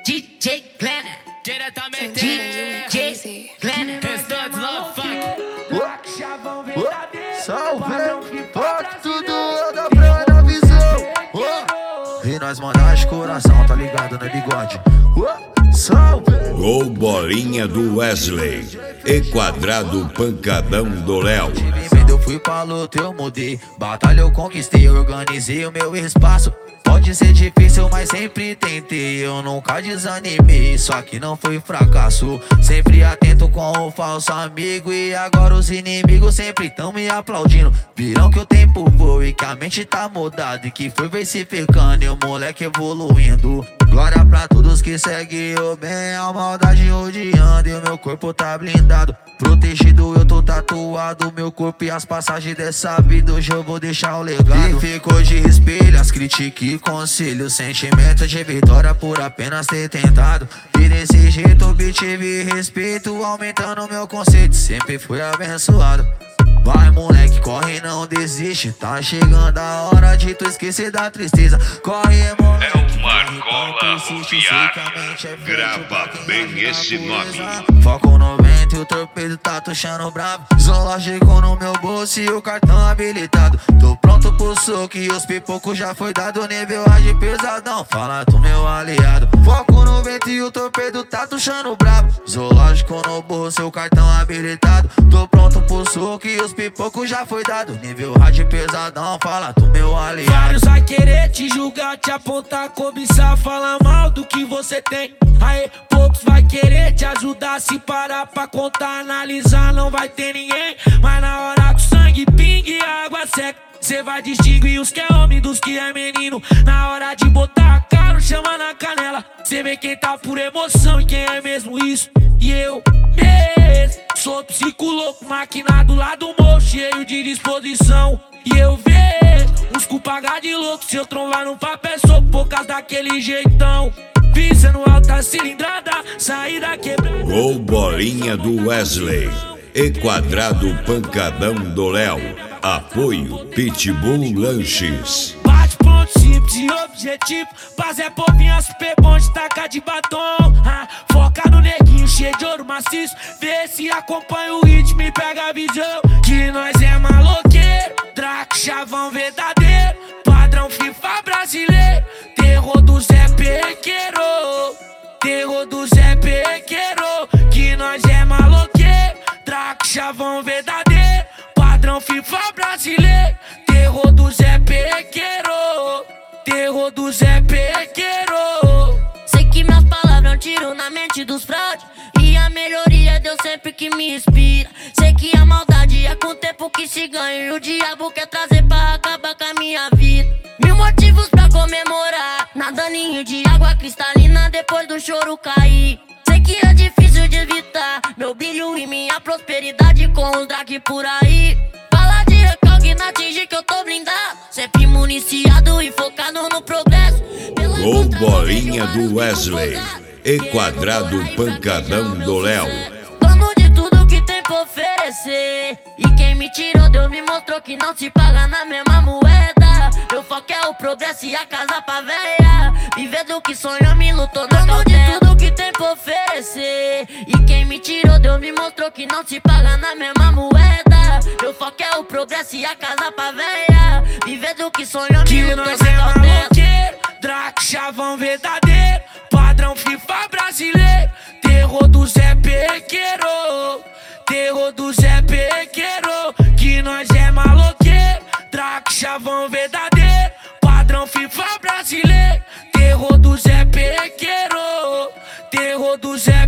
DJ Glenn, diretamente DJ Glenn, Restante Love Funk. Salve, toque tudo da praia na visão. E nós mandar de coração, tá ligado, né, bigode? Salve. Gol bolinha do Wesley e quadrado pancadão do Léo. Eu fui pra luta, eu mudei. Batalha eu conquistei, organizei o meu espaço. Pode ser difícil, mas sempre tentei. Eu nunca desanimei, só que não foi fracasso. Sempre atento com o falso amigo. E agora os inimigos sempre tão me aplaudindo. Viram que o tempo voa e que a mente tá mudada, e que foi versificando e o moleque evoluindo. Glória pra todos que seguem o bem, a maldade odiando. E o meu corpo tá blindado, protegido, eu tô tatuado. Meu corpo e as passagens dessa vida, hoje eu vou deixar o legado. E ficou de espelho as críticas e conselhos, sentimento de vitória por apenas ter tentado. E desse jeito obtive respeito, aumentando meu conceito, sempre fui abençoado. Vai moleque, corre, não desiste. Tá chegando a hora de tu esquecer da tristeza. Corre, moleque. É o Marcola Rufiar. Grava bem esse nome. Foco no vento e o torpedo tá tuchando bravo. Zoológico no meu bolso e o cartão habilitado. Tô pronto pro soco e os pipocos já foi dado. Nível A de pesadão, fala do meu aliado. Foco no vento e o torpedo tá tuchando bravo. Zoológico no bolso e o cartão habilitado. Tô pronto pro soco e os pipocos já foi dado. Nível A de pesadão, fala do meu aliado. Vários vai querer te julgar, te apontar, cobiçar, falar mal do que você tem. Aí poucos vai querer te ajudar, se parar pra contar, analisar, não vai ter ninguém. Mas na hora que o sangue pingue e a água seca, cê vai distinguir os que é homem dos que é menino. Na hora de botar a cara, chama na canela, cê vê quem tá por emoção e quem é mesmo isso. E eu mesmo sou psico louco, maquinado lá do morro, cheio de disposição. E eu vejo uns cu pagar de louco, se eu trombar no papel sou poucas daquele jeitão. Visando alta cilindrada, saída quebrada. Gol bolinha do Wesley e quadrado pancadão do Léo. Apoio Pitbull Lanches. Bate ponto simples e objetivo, paz é povinha super bom de tacar de batom. Foca no neguinho cheio de ouro maciço, vê se acompanha o ritmo e pega a visão. Que nós é maloqueiro, Draco chavão verdadeiro, padrão FIFA brasileiro, terror do Zé Pequeiro, terror do Zé Pequeiro. Que nós é maloqueiro, Draco chavão verdadeiro, padrão FIFA brasileiro, terror do Zé Pequeiro, terror do Zé Pequeiro. sei que minhas palavras é um tiro na mente dos fraudes, e a melhoria é Deus sempre que me inspira. Sei que a maldade é com o tempo que se ganha, e o diabo quer trazer pra acabar com a minha vida. Mil motivos pra comemorar, nadaninho de água cristalina depois do choro cair. Sei que é difícil de evitar meu brilho e minha prosperidade com os drag por aí. Fala de recalque, não atinge que eu tô blindado, sempre municiado e focado no progresso. Gol bolinha do Wesley e quadrado pancadão do Léo. Dono de tudo que tem pra oferecer, e quem me tirou Deus me mostrou que não se paga na mesma moeda. Meu foco é o progresso e a casa pra véia, viver do que sonho me lutou na cautela. Dono de tudo que tem pra oferecer, e quem me tirou Deus me mostrou que não se paga na mesma moeda. Meu foco é o progresso e a casa pra véia, viver do que sonho me lutou na cautela. Draco chavão verdadeiro, padrão FIFA brasileiro, terror do Zé Pequeiro, terror do Zé Pequeiro. Que nós é maloqueiro, Draco chavão verdadeiro, padrão FIFA brasileiro, terror do Zé Pequeiro, terror do Zé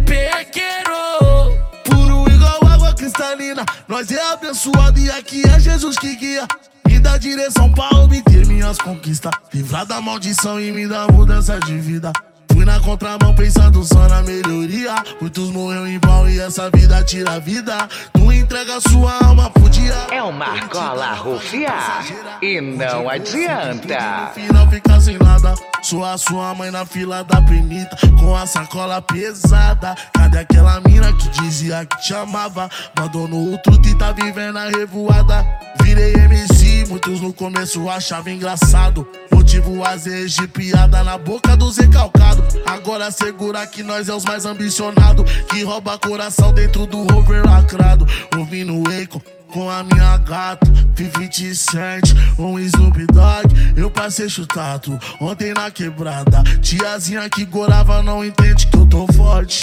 Pequeiro. Puro igual água cristalina, nós é abençoado e aqui é Jesus que guia. Me dá direção pra obter minhas conquistas, livrar da maldição e me dá mudança de vida. Fui na contramão pensando só na melhoria, muitos morreram em vão e essa vida tira a vida. Tu entrega sua alma pro dia. É o Marcola Rufiar e não adianta. No final fica sem nada, sua mãe na fila da penita, com a sacola pesada. Cadê aquela mina que dizia que te amava? Abandonou o truto e tá vivendo a revoada. Virei MC, muitos no começo achavam engraçado. Motivo às vezes de piada na boca dos recalcados. Agora segura que nós é os mais ambicionados, que rouba coração dentro do rover lacrado. Ouvindo o Akon com a minha gata, 50 Cent, Snoop Dogg, eu passei chutado ontem na quebrada. Tiazinha que gorava não entende que eu tô forte.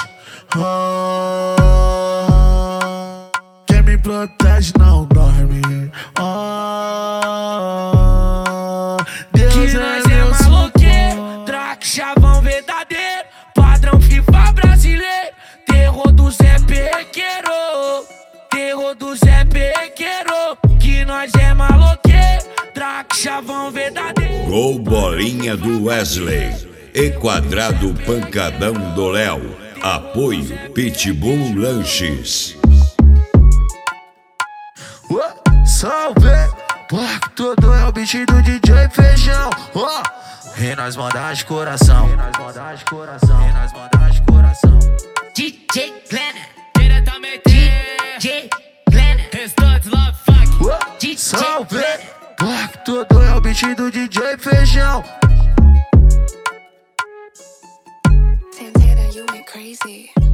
Quem me protege não dorme. Deus que nós é maloqueiro, traque chavão verdadeiro, padrão FIFA brasileiro, terror do Zé Pequeiro, terror do Zé Pequeiro, que nós é maloqueiro, traque chavão verdadeiro. Gol bolinha do Wesley, E-quadrado pancadão do Léo, apoio Pitbull Lanches. Salve, porque tudo é o beat do DJ Feijão. E nós manda de coração, e nós manda de coração, e nós manda de coração. DJ Glenn, Diretamente DJ Glenn, Restante Love Fuck. DJ Salve, Glenn. porque tudo é o beat do DJ Feijão. Santana, you went crazy.